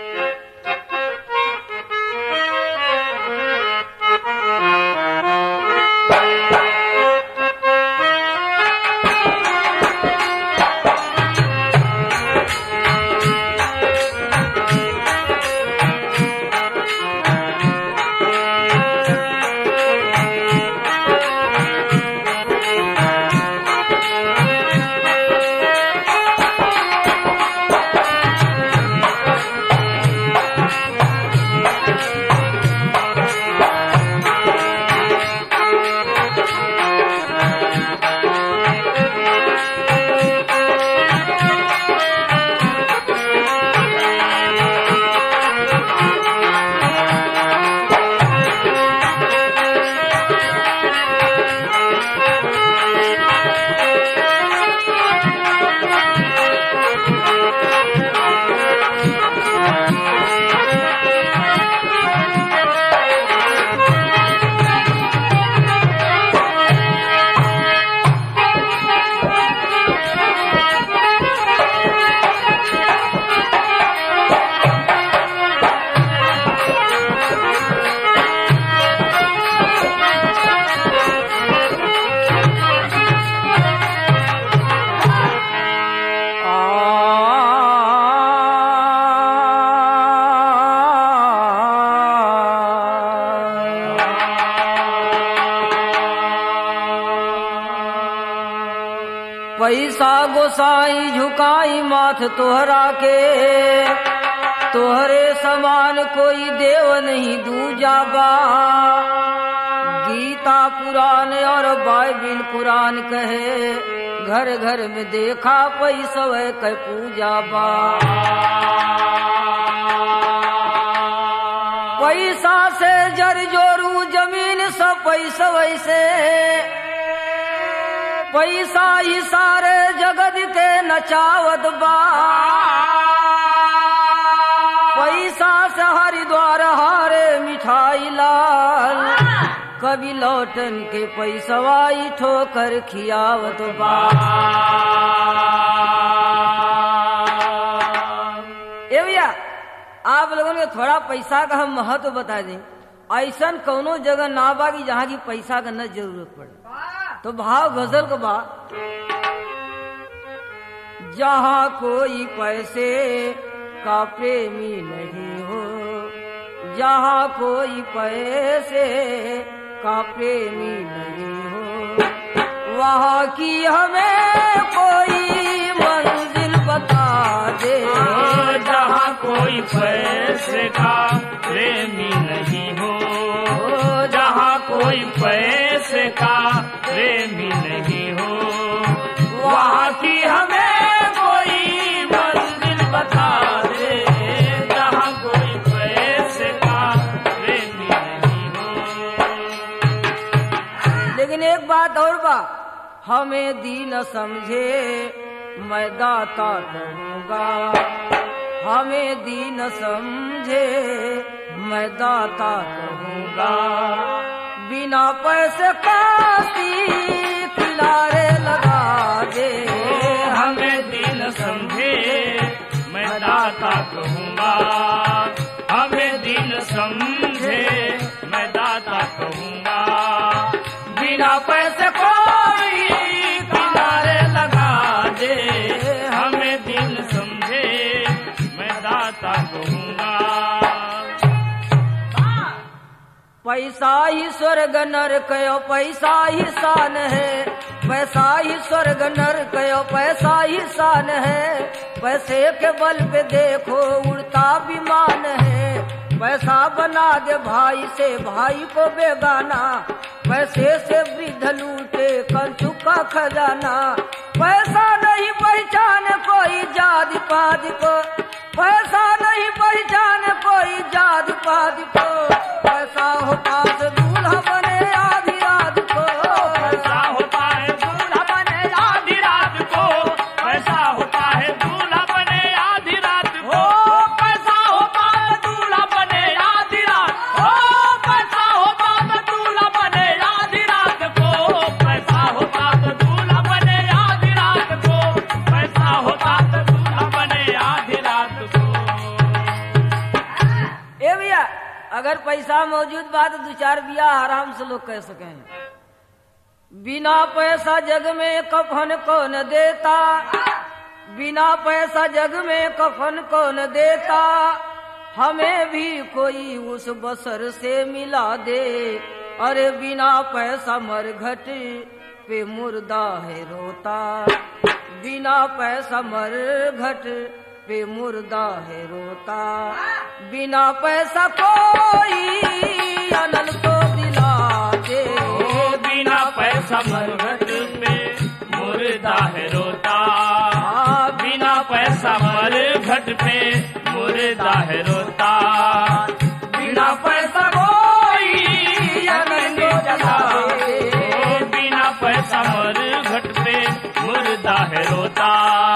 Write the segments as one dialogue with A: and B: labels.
A: पैसा गोसाई झुकाई माथ तोहरा के, तोहरे समान कोई देव नहीं दूजा बा। गीता पुराण और बाइबिल कुरान कहे, घर घर में देखा पैसवे के पूजा बा। पैसा से जर जोरू जमीन सब पैसवे से, पैसा ही सारे जगत के नचावत बा। पैसा से हरिद्वार हारे मिठाई लाल, कभी लौटन के पैसवाई ठोकर खियावत बा। ए भैया आप लोगों ने थोड़ा पैसा का हम महत्व बता दें। ऐसा कौनो जगह ना बा कि जहाँ की पैसा का न जरूरत पड़े। तो भाव गजल को बा, जहाँ कोई पैसे का प्रेमी नहीं हो, जहाँ कोई पैसे का प्रेमी नहीं हो, वहाँ की हमें कोई मंजिल बता दे।
B: जहाँ कोई पैसे का प्रेमी नहीं हो, जहाँ कोई पैसे का प्रेमी नहीं हो, वहाँ की हमें कोई मंजिल बता दे। जहाँ कोई पैसे का प्रेमी नहीं हो।
A: लेकिन एक बात और बा, हमें दीन समझे मैं दाता कहूँगा, हमें दीन समझे मैं दाता कहूँगा। बिना पैसे काशी किनारे लगा दे।
B: हमें दीन समझे मैं दाता कहूँगा, हमें दीन समझे मैं दाता कहूँगा। बिना पैसे कोई किनारे लगा दे। हमें दीन समझे मैं दाता कहूँगा।
A: पैसा ही स्वर्ग नरक पैसा ही शान है, पैसा ही स्वर्ग नरक पैसा ही शान है। पैसे के बल पे देखो उड़ता विमान है, पैसा बना दे भाई से भाई को बेगाना। पैसे से वृद्ध लूटे कंचू का खजाना। पैसा नहीं पहचान कोई जाति पाति को, पैसा नहीं पहचान कोई जाति पाति को। पैसा होता से दूल्हा बने आधी रात को,
B: पैसा होता है दूल्हा बने आधी रात को, पैसा होता है दूल्हा बने आधी रात को। पैसा होता है दूल्हा बने आधी रात को, पैसा होता है दूल्हा बने आधी रात को। पैसा होता है दूल्हा बने आधी रात को, पैसा होता है दूल्हा बने आधी रात को।
A: अगर पैसा मौजूद बा तो 2-4 बियाह आराम से लोग कह सके। बिना पैसा जग में कफन कौन देता, बिना पैसा जग में कफन कौन देता, हमें भी कोई उस बसर से मिला दे। अरे बिना पैसा मरघट पे मुर्दा है रोता, बिना पैसा मरघट पे मुर्दा है रोता, बिना पैसा कोई अनल को दिला दे।
B: बिना पैसा मरघट पे मुर्दा है रोता, बिना पैसा मरघट पे मुर्दा है रोता, बिना पैसा कोई अनल को जला दे। बिना पैसा मरघट पे मुर्दा है रोता।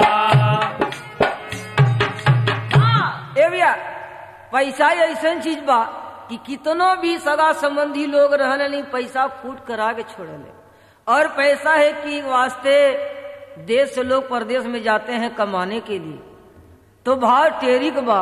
A: पैसा ऐसा चीज बा कि कितनो भी सगा संबंधी लोग रहने नहीं, पैसा फूट करा के छोड़ले। और पैसा है कि वास्ते देश से लोग परदेश में जाते हैं कमाने के लिए, तो भाव टेरिक बा।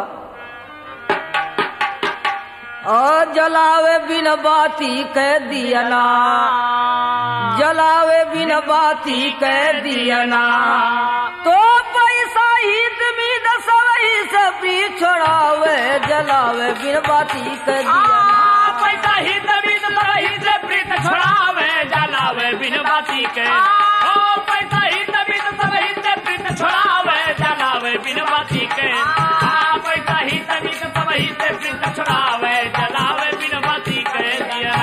A: और जलावे बिन बाती कह दिया ना, जलावे बिन बाती कह दिया ना, तो पैसा ही से प्री छोड़ावे, जलावे बिन बाती कह दिया ना।
B: पैसा ही से प्रीत छोड़ावे, जलावे बिन बाती के। ओ पैसा ही से प्रीत छोड़ावे, जलावे बिन बाती के। पैसा ही से प्रीत छोड़ावे, जलावे बिन बाती के दिया।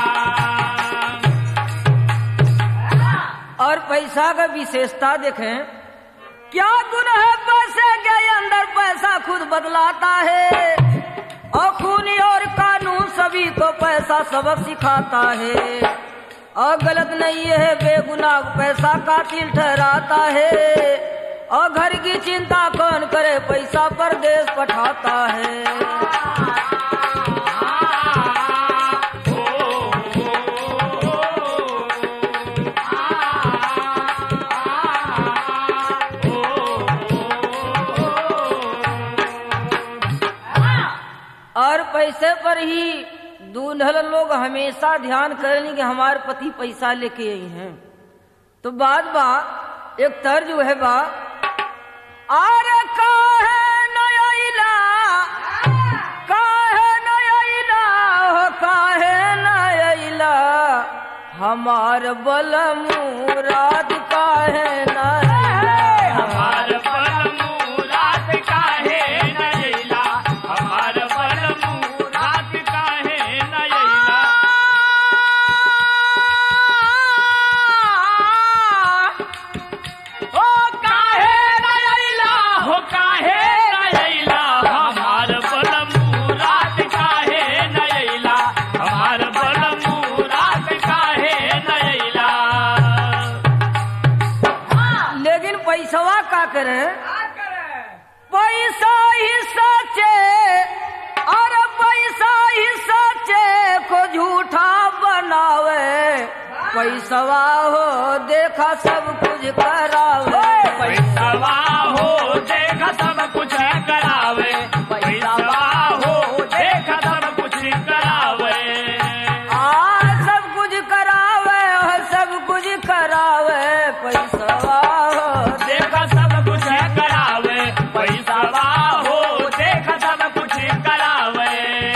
A: और पैसा का विशेषता देखें, क्या गुण है पैसे के अंदर, पैसा खुद बदलाता है। और खूनी और कानून सभी को पैसा सबक सिखाता है। और गलत नहीं है बेगुनाह पैसा कातिल ठहराता है। और घर की चिंता कौन करे, पैसा परदेश पठाता है। और पैसे पर ही दूल्हन लोग हमेशा ध्यान करेंगे कि हमारे पति पैसा लेके आई हैं। तो बात बा एक तर्ज है बा, आर काहे नयला, काहे नयला, हो काहे नयला, हमार बल मुराद काहे नयला,
B: हमार बल मुराद काहे नयला, हमार बल मुराद काहे नयला। ओ काहे नयला, हो काहे नयला, हमार बल मुराद काहे नयला, हमार बल मुराद काहे नयला।
A: लेकिन पैसवा का करे, पैसा ही सचे, और पैसा ही सचे को झूठा बनावे। पैसवा हो देखा सब कुछ करावे,
B: पैसवा हो देखा सब कुछ करावे, पैसवा हो देखा सब कुछ करावे।
A: सब कुछ करावे, सब कुछ करावे, पैसवा हो
B: देखा सब कुछ करावे, पैसवा हो देखा सब कुछ करावे।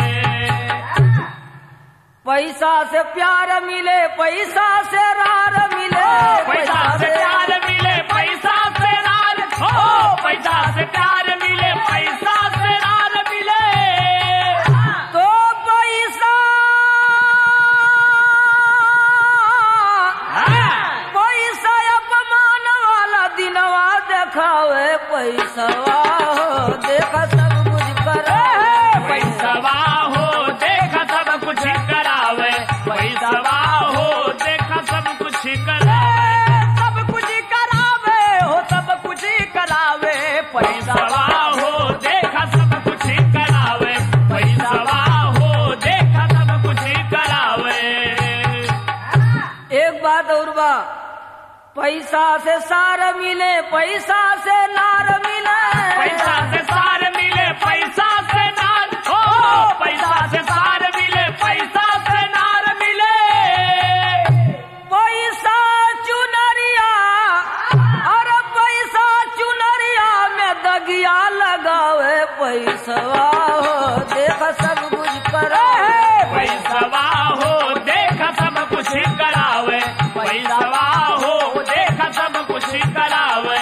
A: पैसा से प्यार मिले, पैसा से रार मिले,
B: पैसा से प्यार मिले, पैसा से रार, हो पैसा से प्यार मिले, पैसा से रार मिले।
A: तो पैसा, पैसा अपमान वाला दिनवा देखावे, पैसवा हो देखा सब कुछ करे,
B: पैसवा हो देखा सब कुछ करावे, पैसवा हो देखा सब कुछ करावे,
A: सब कुछ करावे, हो सब कुछ करावे,
B: पैसवा हो देखा सब कुछ करावे, पैसवा हो देखा सब कुछ करावे।
A: एक बात और बा, पैसा से सार मिले, पैसा से नार मिले,
B: पैसा से सार मिले, पैसा से नार, हो पैसा से सार
A: लगावे पैसवा हो देख सब कुछ करे
B: पैसवा हो देख सब कुछ करावे पैसवा हो देख सब कुछ करावे।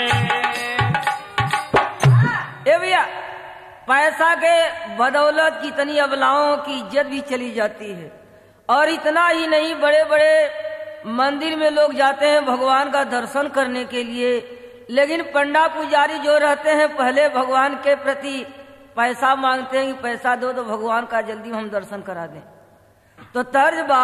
A: ए भैया पैसा के बदौलत कितनी अबलाओं की इज्जत भी चली जाती है। और इतना ही नहीं, बड़े बड़े मंदिर में लोग जाते हैं भगवान का दर्शन करने के लिए, लेकिन पंडा पुजारी जो रहते हैं पहले भगवान के प्रति पैसा मांगते हैं कि पैसा दो तो भगवान का जल्दी हम दर्शन करा दें। तो तर्ज बा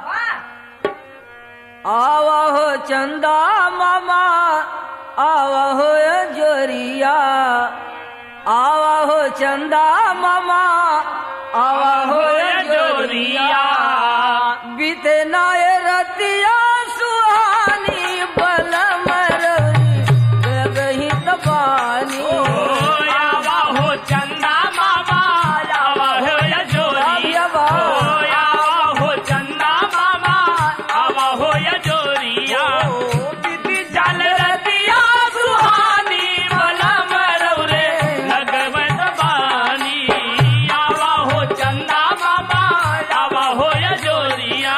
A: आवा हो चंदा मामा आवा हो जोरिया आवा हो चंदा मामा आवा हो जोरिया बीते नाय रतिया सुहानी बलम रही तबानी
B: आवा हो चंदा मामा आवा हो जोरिया आवा हो चंदा मामा आवा हो जोरिया बीती जल रतिया सुहानी बलम रे लगवन बानी आवा हो चंदा मामा आवा हो जोरिया।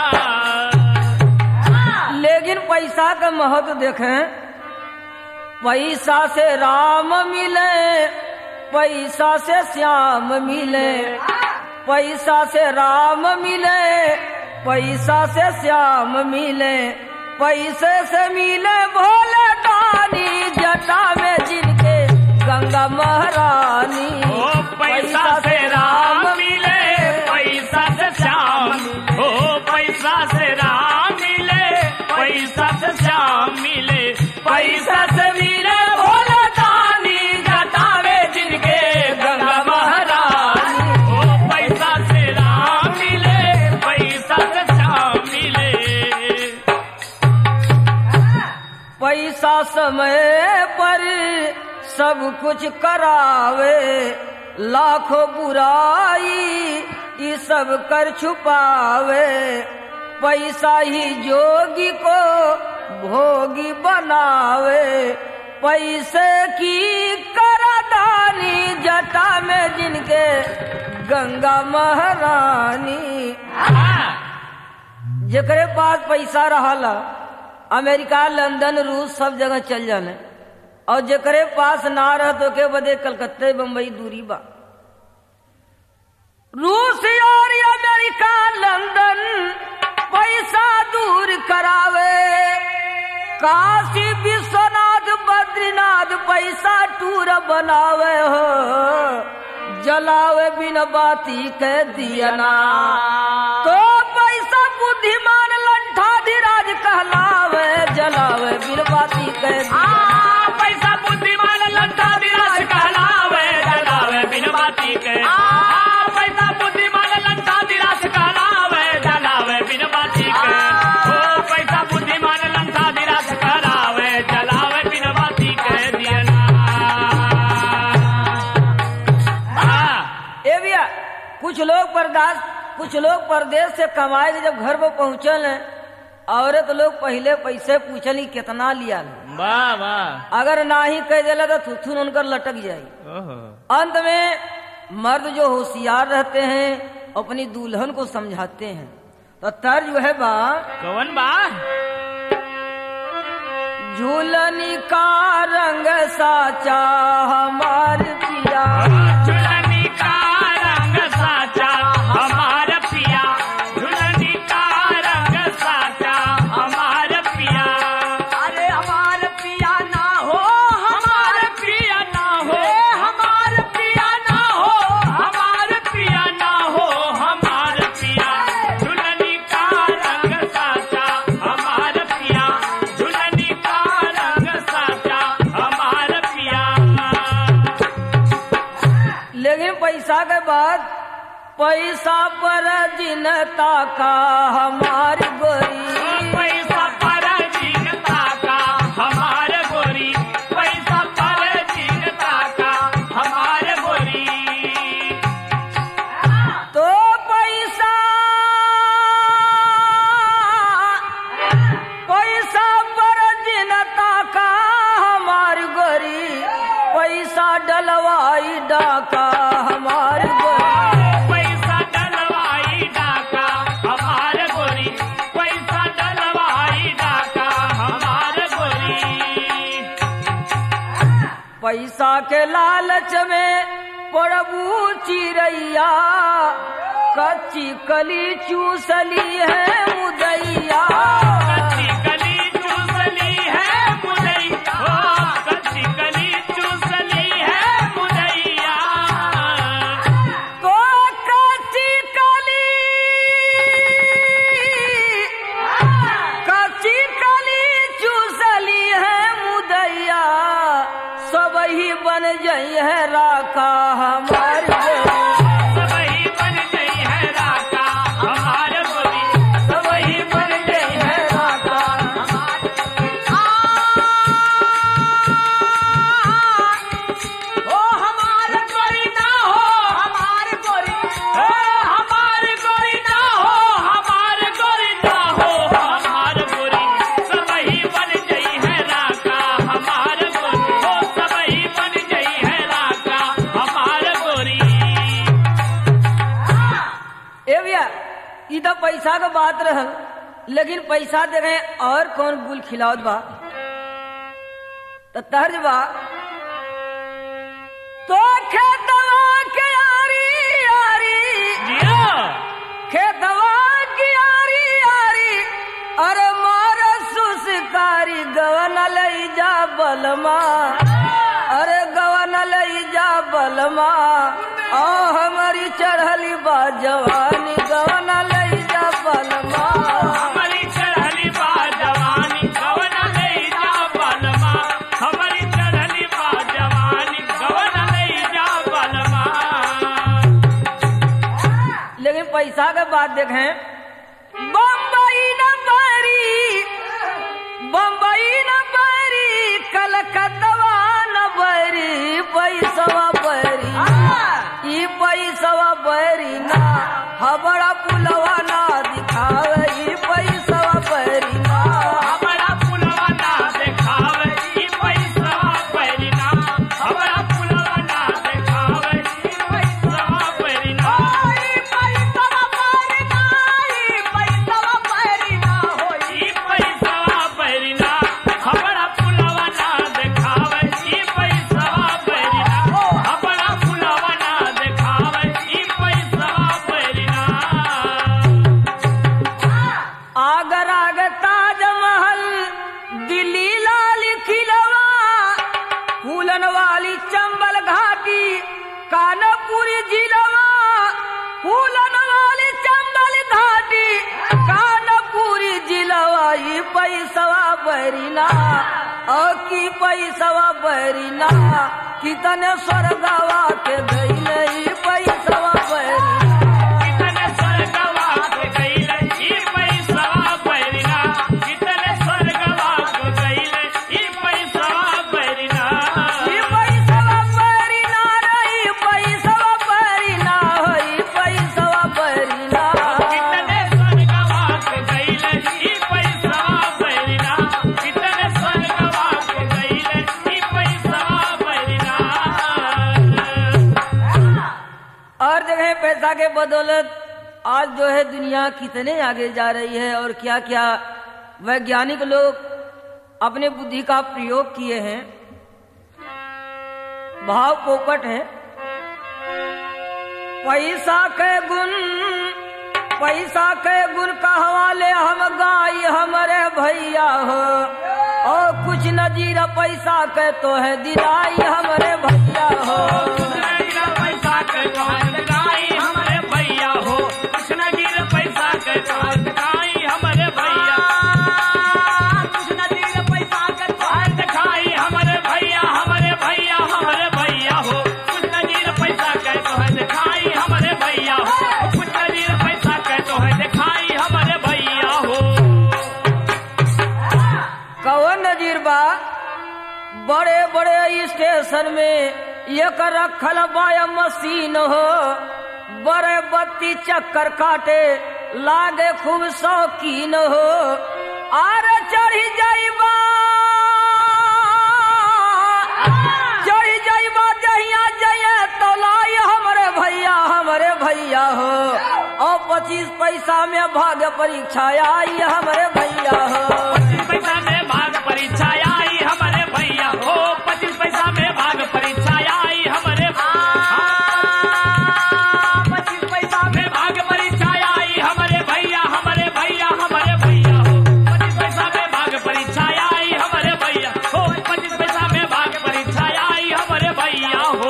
A: लेकिन पैसा का महत्व देखें, पैसा से राम मिले पैसा से श्याम मिले पैसा से राम मिले पैसा से श्याम मिले पैसे से मिले भोले दानी जटा में जिनके गंगा महारानी
B: पैसा से राम मिले पैसा से श्याम हो पैसा से राम मिले पैसा से श्याम मिले पैसा से मिले भोले दानी जटा में जिनके गंगा महारानी हो पैसा से राम मिले पैसा से श्याम मिले।
A: पैसा समय पर सब कुछ करावे लाखों बुराई ये सब कर छुपावे पैसा ही जोगी को भोगी बनावे पैसे की करादानी जटा में जिनके गंगा महारानी। जेकरे पास पैसा रहला अमेरिका लंदन रूस सब जगह चल जाने, और जेकरे पास ना रह तो के बदे कलकत्ते बम्बई दूरी बा। रूस और अमेरिका लंदन पैसा दूर करावे काशी विश्वनाथ बद्रीनाथ पैसा टूर बनावे हो जलावे बिन बाती के दियना तो पैसा बुद्धिमान लंठा धीराज कहलावे जलावे बिन बाती के
B: पैसा बुद्धिमान लंठा धीराज कहलावे जलावे बिन बाती के पैसा बुद्धिमान लंठा धीराज कहलावे जलावे बिन बाती के पैसा बुद्धिमान लंठा धीराज कहलावे जलावे बिन बाती के दियना।
A: ए भैया कुछ लोग परदेश से कमाए के जब घर में पहुंचल औरत लोग पहले पैसे पूछली कितना लिया
B: वाह वाह
A: अगर ना ही कह दिला तो थुथुन उनकर लटक जाई। अंत में मर्द जो होशियार रहते हैं अपनी दुल्हन को समझाते हैं। तो तर्ज है बा
B: कौन बा
A: झूलनी का रंग साचा हमार पिया
B: झूलनी का रंग साचा हमार पिया झूलनी का रंग साचा हमार पिया। अरे हमार पिया ना हो हमार पिया ना हो हमार पिया ना हो हमार पिया ना हो हमार पिया झूलनी का रंग साचा हमार पिया झूलनी का रंग साचा हमार पिया।
A: लेकिन पैसा के बाद पैसा पर जिनता का हमार गोरी
B: पैसा पर जीनता का हमार गोरी पैसा पर जीनता का हमार गोरी।
A: तो पैसा पर जिनता का हमार गोरी पैसा डलवा डाका हमारी
B: पैसा डलवाई डाका हमारे गोरी, पैसा डलवाई डाका हमारे गोरी।
A: पैसा के लालच में प्रभु चिरैया कच्ची कली चूसली है मुदैया।
B: कच्ची कली चूसली है मुदैया, कच्ची कली चूसली है मुदैया।
A: तो कच्ची कली चूसली है मुदैया, सब ही बन जई है राका हमारी
B: सबही बन गई है राका हमारे गोरी, सबही बन गई है राका हमारे ओ हमारे गोरी ना हो हमारे गोरी, ओ हमारे गोरी ना हो हमारे गोरी ना हो हमारे गोरी, सबही बन गई है राका हमारे गोरी, ओ सबही बन गई है राका हमारे गोरी।
A: ए भैया ई तो पैसा का बात रहल, लेकिन पैसा दे गए और कौन गुल खिलावत बा तो तर्ज बा। तो खेतवा के आरी आरी, खेतवा की आरी आरी, अरे मार सुसकारी गवन लई जा बलमा, अरे गवन लई जा बलमा। ओ हमारी चढ़ली बा जवानी गवन लई जा बलमा।
B: हमारी चढ़ली बा जवानी गवन लई जा बलमा, हमारी चढ़ली बा जवानी गवन लई जा बलमा।
A: लेकिन पैसा के बात देखें, बम्बई न बरी, बम्बई न बरी, कलकत्ता न बरी, पैसवा बरी ई पैसवा बरी ना, हमारा पुलवा ना दिखावे ई पैसवा बरी ना।
B: हमारा पुलवा ना देखावे ई पैसवा बरी ना, हमारा पुलवा ना देखावे ई पैसवा बरी ना। ई पैसवा बरी ना, ई पैसवा बरी ना हो, ई पैसवा बरी ना, हमारा पुलवा ना देखावे ई पैसवा बरी ना, हमारा पुलवा ना देखावे ई पैसवा बरी ना।
A: आगर आगे ताजमहल, दिल्ली लाल किलवा, फूलन वाली चंबल घाटी, कानपुरी जिलवा, फूलन वाली चंबल घाटी, कानपुरी जिलवा, ई पैसवा बरीना और की पैसवा बरीना, कितने स्वर्गवा के गईल ई पैसवा बरीना।
B: कितने स्वर्गवा के गईले ई पैसवा बरीना, कितने स्वर्गवा के गईले ई पैसवा बरीना।
A: ई पैसवा बरीना रे, ई पैसवा बरीना हो, ई पैसवा बरीना।
B: कितने स्वर्गवा के गईले ई पैसवा बरीना, कितने स्वर्गवा के गईले ई पैसवा बरीना।
A: और जगह पैसा के बदौलत आज जो है दुनिया कितने आगे जा रही है, और क्या क्या वैज्ञानिक लोग अपने बुद्धि का प्रयोग किए हैं। भाव पोपट है, पैसा के गुण, पैसा के गुण कहवाले हम गाई हमारे भैया हो, और कुछ नजीर पैसा के तो है दिलाई हमारे भैया हो।
B: पैसा के दिलाई हमारे भैया हो, कुछ न गिर पैसा के दिखाई हमारे भैया, कुछ न गिर पैसा के दिखाई हमारे भैया, हमारे भैया हमारे भैया हो, कुछ न गिर पैसा के दिखाई हमारे भैया हो, कुछ न गिर पैसा के दिखाई हमारे भैया हो।
A: कौन नजीर बा बड़े बड़े स्टेशन में एक रखल बाया मशीन हो, बड़े बत्ती चक्कर काटे लागे खूब शौकीन हो। आर चढ़ी जाइबा, चढ़ी जाइबा जहिया जइया तो भैया हो, और 25 पैसा में भाग्य परीक्षा आई हमारे भैया हो।
B: 25 पैसा में भाग परीक्षा आई हमारे भैया हो, 25 पैसा में भाग परीक्षा आई हमारे 25 पैसा में भाग परीक्षा आई हमारे भैया, हमारे भैया, हमारे भैया हो। 25 पैसा में भाग परीक्षा आई हमारे भैया हो, 25 पैसा में भाग परीक्षा आई हमारे भैया हो।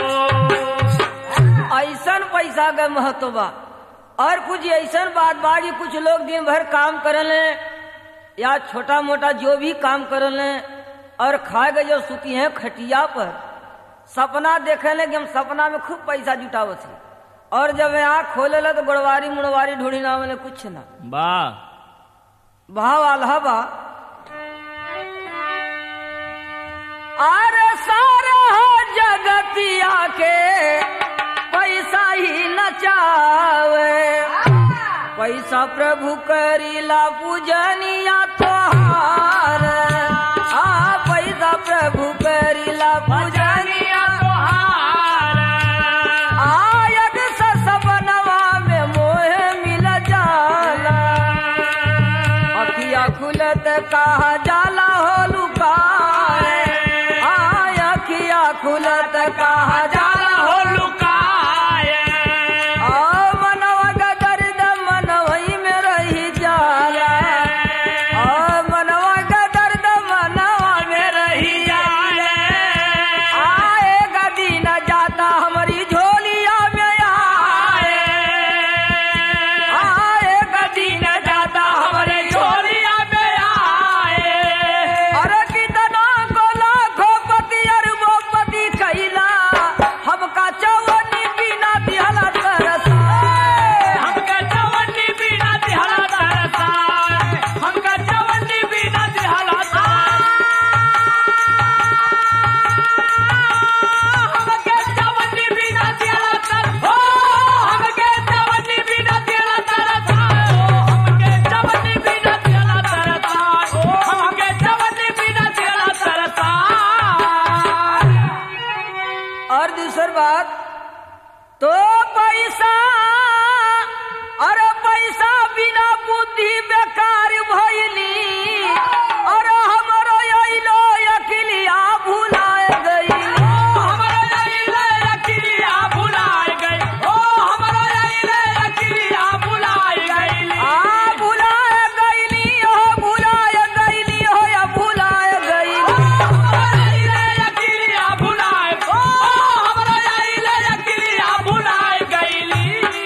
A: ऐसन पैसा का महत्व बा। और कुछ ऐसन बात बा कि कुछ लोग दिन भर काम करले या छोटा मोटा जो भी काम करले और खाए के जो सुती हैं खटिया पर, सपना देखे ले कि हम सपना में खूब पैसा जुटावत है, और जब आँख खोले ला तो गोड़वारी मुड़वारी ढूंढी ना मिले कुछ ना। भाव आल्हा बा। अरे सारा जगतिया के पैसा ही नचावे, पैसा प्रभु करीला पूजनिया तोहार। पैसा प्रभु करीला पूजनिया
B: तोहार।
A: आयद सपनवा में मोह मिल जाला, अखिया खुलत कहा जाला हो लुकाए। अखिया खुलत कहा जाला हो लुकाए। मनवा का दर्द मनवई में रही जाला, मनवा का दर्द मनवा में रही जाला। आएगा दिन जाता हमारी झोलिया में आएगा दिन जाता हमारे झोलिया में आए। अरे कितना को लाखों पति अरबों पति कैला, हमका चवन्नी बिना दिहला तरसा।
B: हमका चवन्नी बिना दिहला तरसा, हमका चवन्नी बिना दिहला तरसा। हमके चवन्नी बिना दिहला तरसा, हमके चवन्नी बिना दिहला तरसा, हमके चवन्नी बिना दिहला तरसा, हमके चवन्नी बिना दिहला तरसा।
A: और दूसरी बात तो पैसा, अरे पैसा बिना बुद्धि बेकार भइली, और हमरो अइलो अकिलिया भुलाए गई।
B: हमारा अइले अकिलिया भुलाए गई, ओ हमारा अइले अकिलिया भुलाए गई।
A: भुलाए गईली हो, भुलाए गईली हो या भुलाए गईली।
B: हमारा अइले अकिलिया भुलाए, ओ हमारा अइले अकिलिया भुलाए गईली।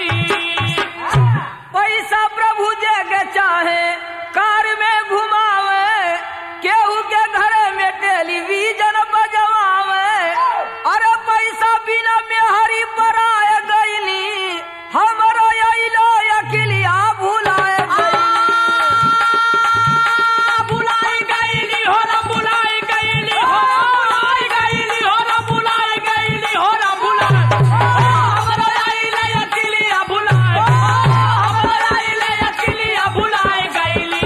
A: पैसा प्रभु जग चाहे कार में घुमावे, केहू के घर में टेलीविजन बजवावे। अरे पैसा बिना मेहरी पराए गईली, हमरो अइलो अकिलिया भुलाए
B: भुलाई गईली हो ना, भुलाई गईली हो ना, भुलाई गईली हो ना, भुलाई गईली हो ना, भुलाई। हमारा अइले अकिलिया भुलाए, हमारा अइले अकिलिया भुलाए गईली।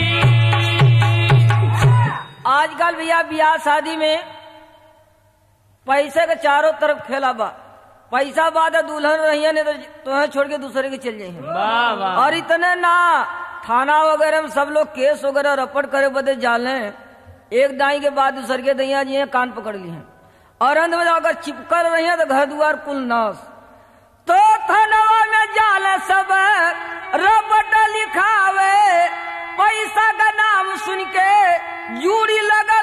A: आजकल भैया ब्याह शादी में पैसे के चारों तरफ खेला बा। पैसा बाद दुल्हन रही नहीं तो तुम्हें छोड़ के दूसरे के चल जाए। और इतने ना, थाना वगैरह में सब लोग केस वगैरह रपट करे बदे जाले, एक दाई के बाद दूसरे के दैया जी कान पकड़ ली हैं, और अंत में अगर चिपकल रही है तो घर द्वार कुल नाश। तो थानवा में जाले सब रपट लिखावे, पैसा का नाम सुन के जूरी लगल